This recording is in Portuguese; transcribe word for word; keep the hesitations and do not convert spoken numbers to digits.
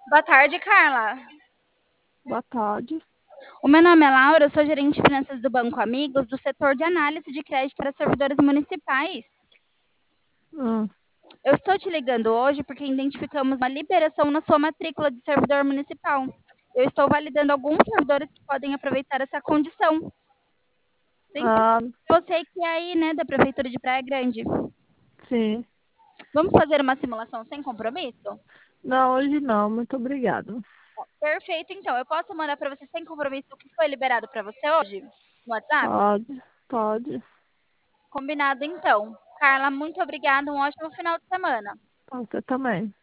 Boa tarde, Carla. Boa tarde. O meu nome é Laura, eu sou gerente de finanças do Banco Amigos, do setor de análise de crédito para servidores municipais. Hum, Eu estou te ligando hoje porque identificamos uma liberação na sua matrícula de servidor municipal. Eu estou validando alguns servidores que podem aproveitar essa condição. Tem ah, você que é aí, né, da Prefeitura de Praia Grande. sim. Vamos fazer uma simulação sem compromisso? Não, hoje não. Muito obrigado. Perfeito, então. Eu posso mandar para você sem compromisso o que foi liberado para você hoje no WhatsApp? Pode, pode. Combinado, então. Carla, muito obrigada. Um ótimo final de semana. Você também.